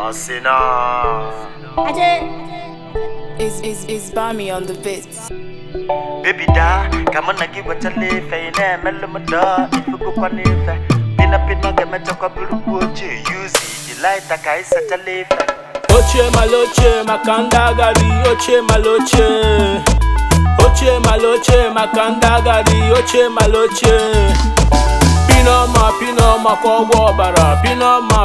It's Bami on the beats. Baby da, come on, I give what I live, and I'm a little da. If you go on it, pina get my chocolate blue, use the light that I set a live. Oche maloche, makanda gari, oche maloche. Oche maloche, makanda gari, oche maloche. Pino ma kogo bara, pino ma.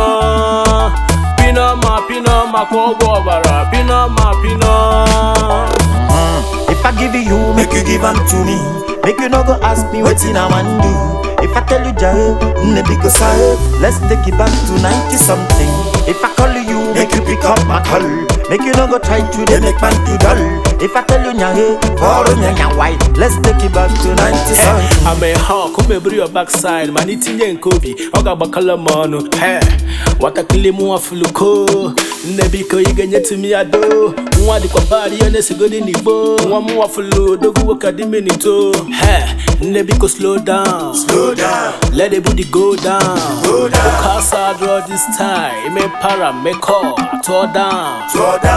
Pino ma kogo bara, pino ma. If I give you, make you give them to me. Make you no go ask me what I want do. If I tell you Jahe, because let's take it back to 90 something. If I call you, make you pick up my call. Make you no go try to they make man too dull. If I tell you Nyahe, follow Nyanya white. Let's take it back to 90 something. I'm a hawk, come bring your backside. Maniti and Kobe, Oga Bakala Mono. Hey, what a kilimu afuluko. Nebiko iganye to me ado. Mwadi kwa bari yone sigodi nibo. Mwamu afulu, dogu wakadimi nito. Hey, nebiko slow down. Let the booty go down. Okasa draw this time. Me para, me call, tore down.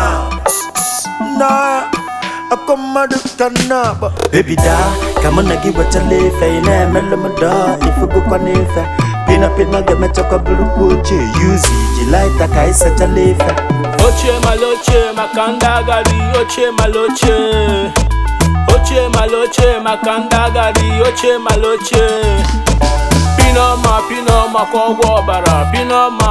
Nah, I come out of Tanaba. Baby da, come on, I give what I live, and I'm a little da. If you go on it, pina get my chocolate blue, use it, light that I set a live. Oche maloche, makanda gari, oche maloche. Oche maloche, makanda gari, oche maloche. Pino ma kogo bara, pino ma.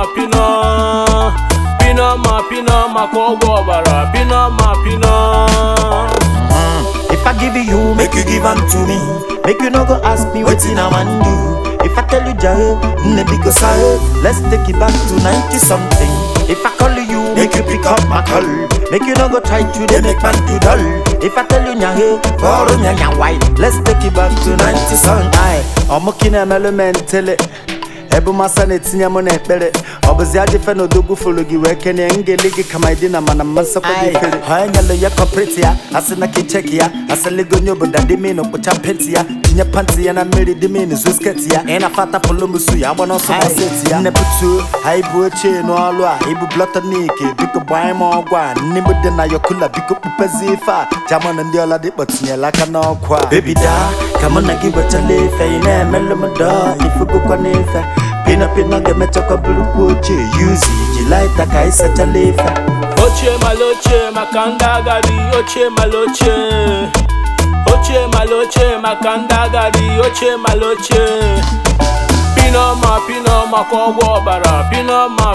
Pino ma kogo bara, pino ma. If I give you, make you give them to me. Make you no go ask me what I want do. If I tell you Jahe, because let's take it back to 90 something. If I call you, make you pick up my call. Make you no go try to they make man too dull. If I tell you Nyahe, follow Nyanya white. Let's take it back to 90 something. I'm looking at elementally. Ebu masane tinya mone bere obuzi aje fe no dogu fologi weke ne ngeligi kama idina mana mansa ko di fere hanya lo ya corporate ya asena ki check ya asele gonyo boda de me no pocha penti ya tinya panti ya na meri de me no zusketi ya ena fata polomusu ya bono so set ya ne putu hai buoche no alu a ibu blotonike biko boy mo gwa ni bude na yokula biko pupezifa jamana ndiola de botinya la kana kwa baby da come on give what I live and I'm a little da if you go on it Pina get me chocolate blue, use it, light that I set a live. Oche maloche, makanda gari, oche maloche. Oche maloche, makanda gari, oche maloche. Pino ma kogo bara, pino ma.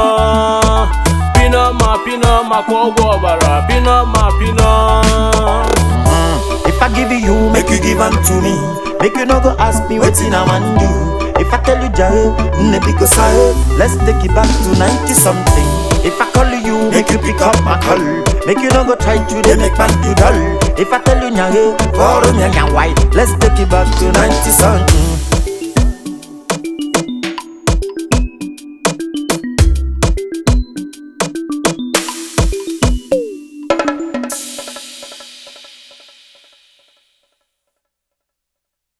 Pino ma kogo bara, pino ma. If I give you, make you give them to me. Make you no go ask me what I want do. If I tell you Jahe, because let's take it back to 90 something. If I call you, make you pick up my call. Make you no go try to they make man too dull. If I tell you Nyahe, follow Nyanya white. Let's take it back to 90 something.